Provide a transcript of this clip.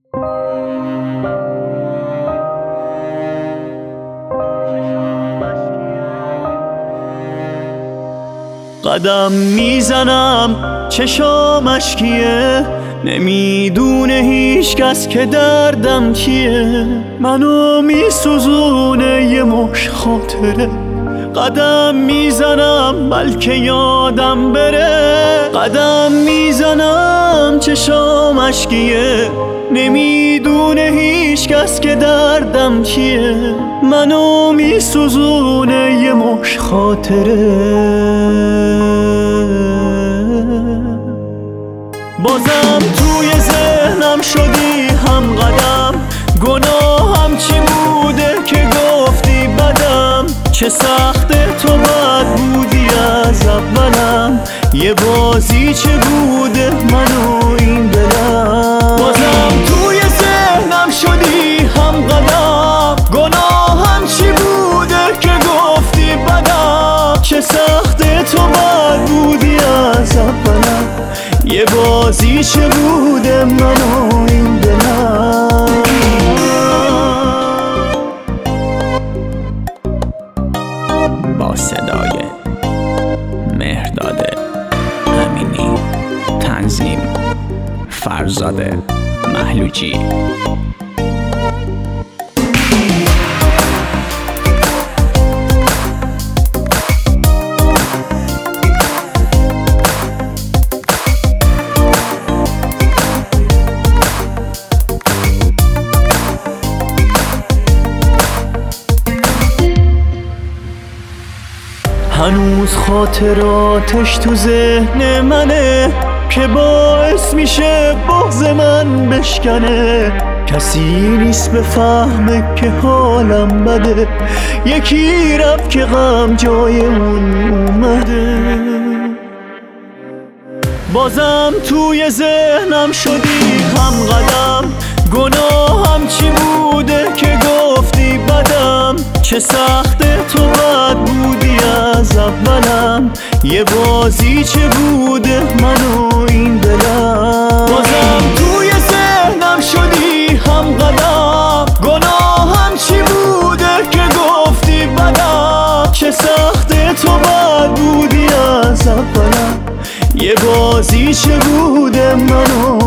قدم میزنم چشام اشکیه، نمیدونه هیچ کس که دردم چیه. منو میسوزونه یه مش خاطره، قدم میزنم بلکه یادم بره. قدم میزنم چشام اشکیه، نمیدونه هیچ کس که دردم چیه. منو میسوزونه یه مش خاطره. بازم توی ذهنم شدی هم قدم، گناهم چی بوده که گفتی بدم. چه سخته تو بد بودی از اولم، یه بازی چه بوده من و این دلم. بازم توی ذهنم شدی هم قدم، گناهم چی بوده که گفتی بدم. چه سخته تو بد بودی از اولم، یه بازی چه بوده من و این دلم. با صدای مهرداد امینی، تنظیم فرزاد محلوجی. هنوز خاطراتش تو ذهن منه که باعث میشه بغض من بشکنه. کسی نیست بفهمه که حالم بده، یکی رفت که غم جای اون اومده. بازم توی ذهنم شدی هم قدم، گناهم چی بوده که گفتی بدم. چه سخته تو بد بودی از اولم، یه بازی چه بوده من و این دلم. بازم توی ذهنم شدی هم قدم، گناهم چی بوده که گفتی بدم. چه سخته تو بد بودی از اولم، یه بازی چه بوده من و